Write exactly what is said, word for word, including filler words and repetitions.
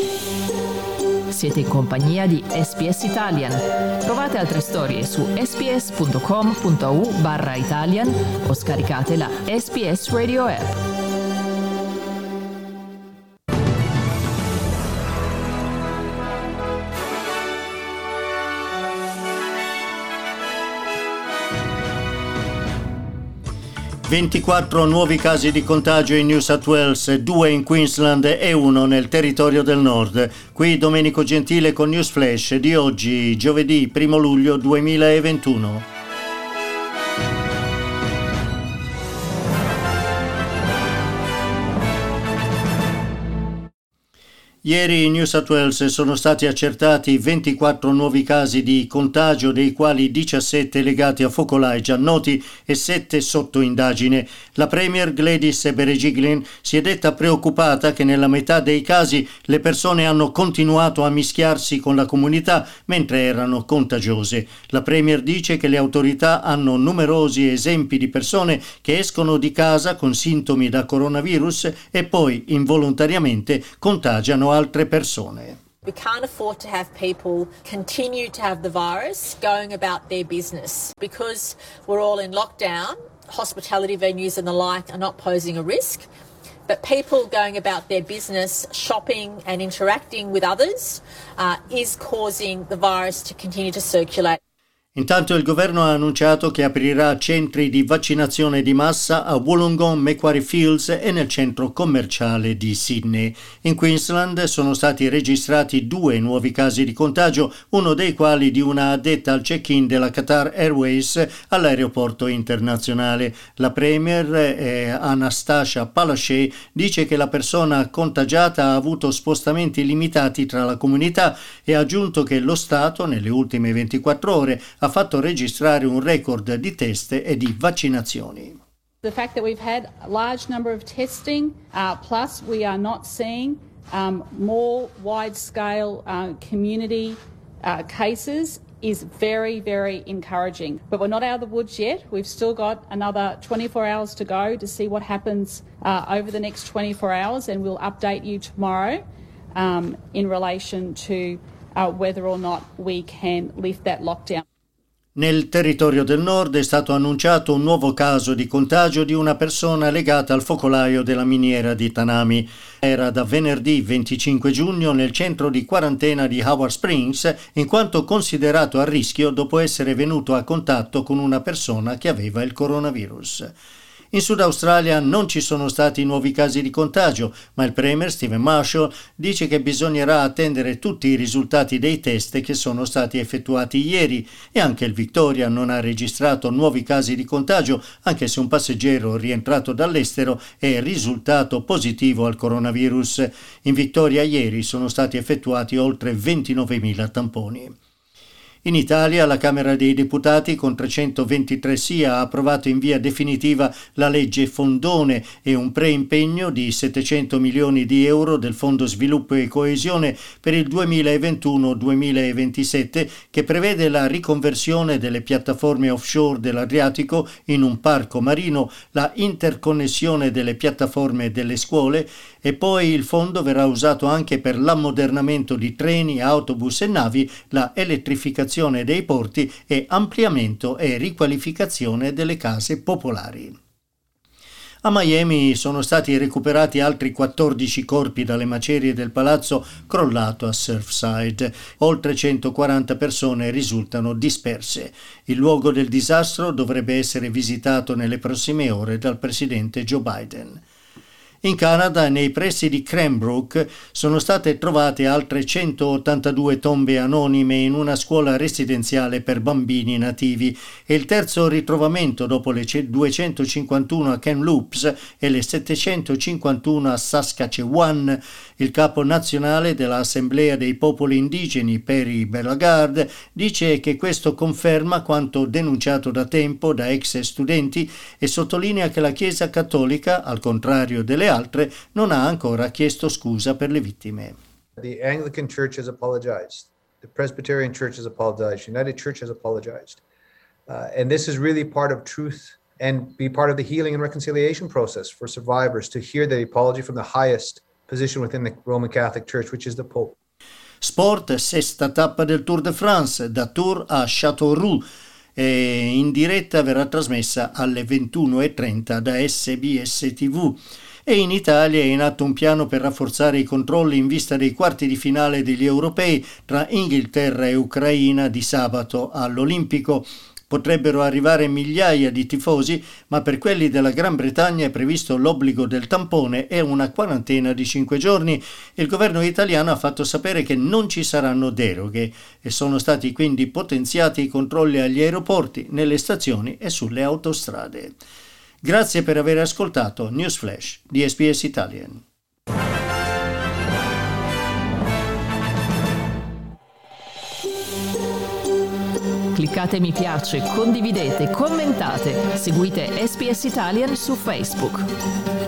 Siete in compagnia di S B S Italian. Trovate altre storie su sbs.com.au barra Italian o scaricate la S B S Radio app. ventiquattro nuovi casi di contagio in New South Wales, due in Queensland e uno nel territorio del nord. Qui Domenico Gentile con News Flash di oggi, giovedì primo luglio duemilaventuno. Ieri in New South Wales sono stati accertati ventiquattro nuovi casi di contagio, dei quali diciassette legati a focolai già noti e sette sotto indagine. La Premier Gladys Berejiklian si è detta preoccupata che nella metà dei casi le persone hanno continuato a mischiarsi con la comunità mentre erano contagiose. La Premier dice che le autorità hanno numerosi esempi di persone che escono di casa con sintomi da coronavirus e poi involontariamente contagiano altre persone. We can't afford to have people continue to have the virus going about their business because we're all in lockdown. Hospitality venues and the like are not posing a risk, but people going about their business, shopping and interacting with others uh, is causing the virus to continue to circulate. Intanto il governo ha annunciato che aprirà centri di vaccinazione di massa a Wollongong, Macquarie Fields e nel centro commerciale di Sydney. In Queensland sono stati registrati due nuovi casi di contagio, uno dei quali di una addetta al check-in della Qatar Airways all'aeroporto internazionale. La Premier eh, Anastasia Palaszczuk dice che la persona contagiata ha avuto spostamenti limitati tra la comunità e ha aggiunto che lo Stato nelle ultime ventiquattro ore ha fatto registrare un record di test e di vaccinazioni. The fact that we've had a large number of testing, uh, plus we are not seeing um, more wide-scale uh, community uh, cases is very, very encouraging. But we're not out of the woods yet. We've still got another twenty-four hours to go to see what happens uh, over the next twenty-four hours, and we'll update you tomorrow um, in relation to uh, whether or not we can lift that lockdown. Nel territorio del nord è stato annunciato un nuovo caso di contagio di una persona legata al focolaio della miniera di Tanami. Era da venerdì venticinque giugno nel centro di quarantena di Howard Springs, in quanto considerato a rischio dopo essere venuto a contatto con una persona che aveva il coronavirus. In Sud Australia non ci sono stati nuovi casi di contagio, ma il Premier Stephen Marshall dice che bisognerà attendere tutti i risultati dei test che sono stati effettuati ieri, e anche il Victoria non ha registrato nuovi casi di contagio, anche se un passeggero rientrato dall'estero è risultato positivo al coronavirus. In Victoria ieri sono stati effettuati oltre ventinovemila tamponi. In Italia la Camera dei Deputati con trecentoventitré sì ha approvato in via definitiva la legge Fondone e un preimpegno di settecento milioni di euro del Fondo Sviluppo e Coesione per il duemilaventuno duemilaventisette, che prevede la riconversione delle piattaforme offshore dell'Adriatico in un parco marino, la interconnessione delle piattaforme delle scuole, e poi il fondo verrà usato anche per l'ammodernamento di treni, autobus e navi, la elettrificazione dei porti e ampliamento e riqualificazione delle case popolari. A Miami sono stati recuperati altri quattordici corpi dalle macerie del palazzo crollato a Surfside. Oltre centoquaranta persone risultano disperse. Il luogo del disastro dovrebbe essere visitato nelle prossime ore dal presidente Joe Biden. In Canada, nei pressi di Cranbrook, sono state trovate altre centottantadue tombe anonime in una scuola residenziale per bambini nativi. È il terzo ritrovamento dopo le duecentocinquantuno a Kamloops e le settecentocinquantuno a Saskatchewan. Il capo nazionale dell'Assemblea dei Popoli Indigeni, Perry Bellegarde, dice che questo conferma quanto denunciato da tempo da ex studenti e sottolinea che la Chiesa Cattolica, al contrario delle altre, non ha ancora chiesto scusa per le vittime. The Anglican Church has apologized. The Presbyterian Church has apologized. United Church has apologized. Uh, and this is really part of truth and be part of the healing and reconciliation process for survivors to hear the apology from the highest position within the Roman Catholic Church, which is the Pope. Sport, sesta tappa del Tour de France, da Tours a Châteauroux, e in diretta verrà trasmessa alle ventuno e trenta da S B S T V. E in Italia è in atto un piano per rafforzare i controlli in vista dei quarti di finale degli europei tra Inghilterra e Ucraina di sabato all'Olimpico. Potrebbero arrivare migliaia di tifosi, ma per quelli della Gran Bretagna è previsto l'obbligo del tampone e una quarantena di cinque giorni. Il governo italiano ha fatto sapere che non ci saranno deroghe e sono stati quindi potenziati i controlli agli aeroporti, nelle stazioni e sulle autostrade. Grazie per aver ascoltato News Flash di S B S Italian. Cliccate mi piace, condividete, commentate, seguite S B S Italian su Facebook.